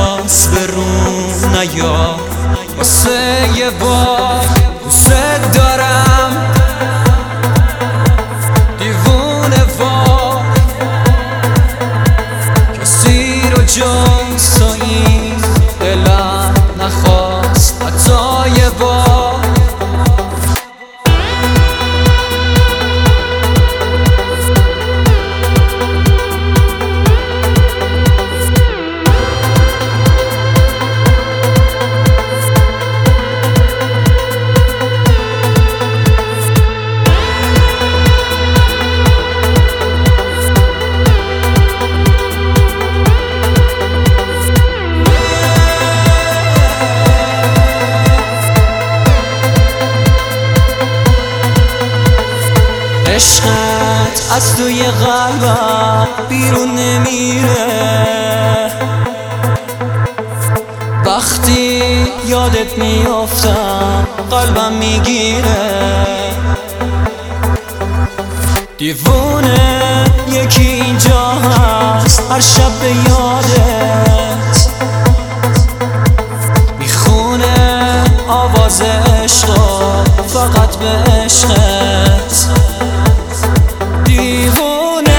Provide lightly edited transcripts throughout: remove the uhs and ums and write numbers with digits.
دست به روم نیا واسه یه بار دوست دارم دیوونه وار کسی رو جز تو این دلم نخواست حتی یه بار عشقت از توی قلبم بیرون نمیره وقتی یادت میافتم قلبم میگیره دیوونه یکی اینجا هست هر شب به یادت میخونه آواز عشقا فقط به عشقت دیوونه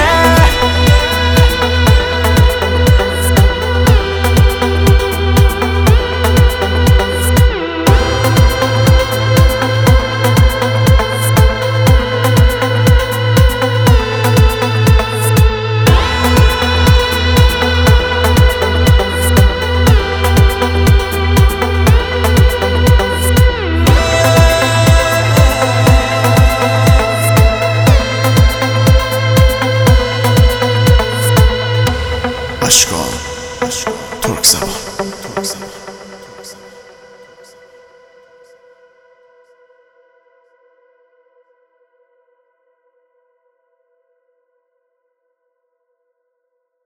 اشکان ترک زبان